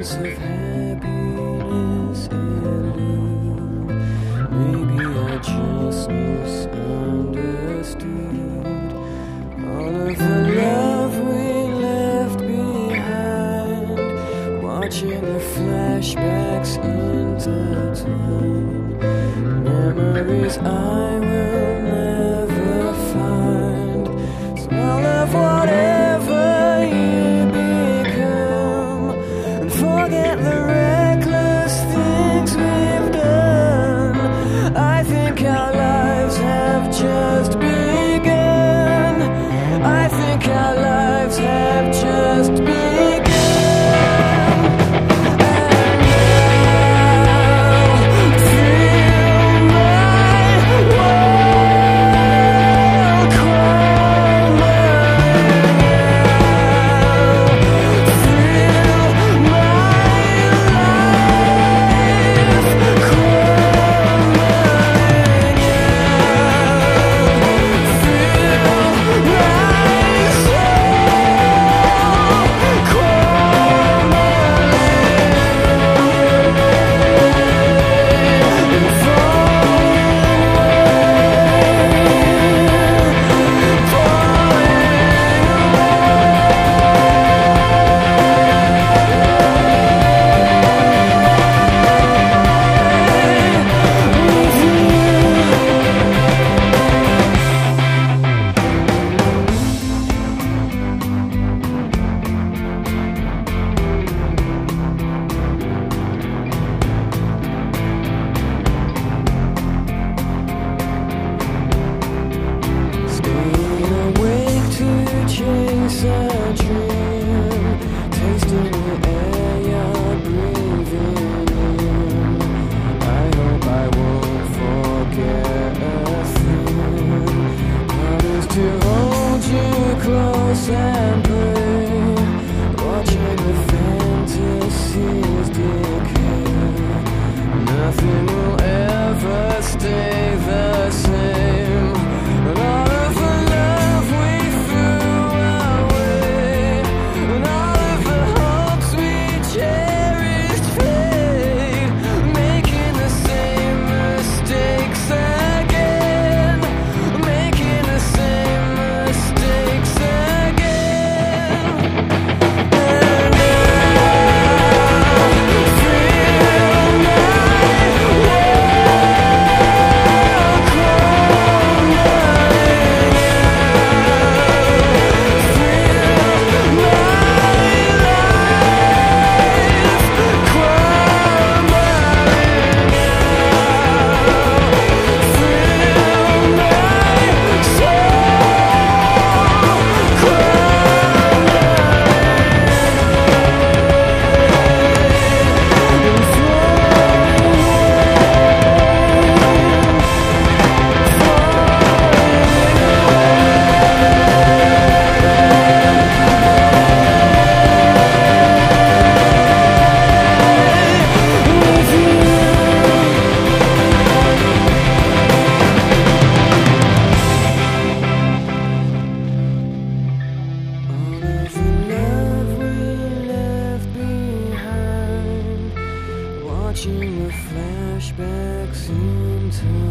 sense of happiness elude. Maybe I just misunderstood all of the love we left behind, watching the flashbacks intertwine, memories I will never find. Smell of whatever you become, and forget the reckless things we've done. I think our lives have just begun. I think our lives have just begun. Chase a dream, tasting the air you're breathing in. I hope I won't forget a thing. Promise to hold you close and pray, watching the fantasies decay. Nothing will ever stay the same. And all of the love we watching the flashbacks into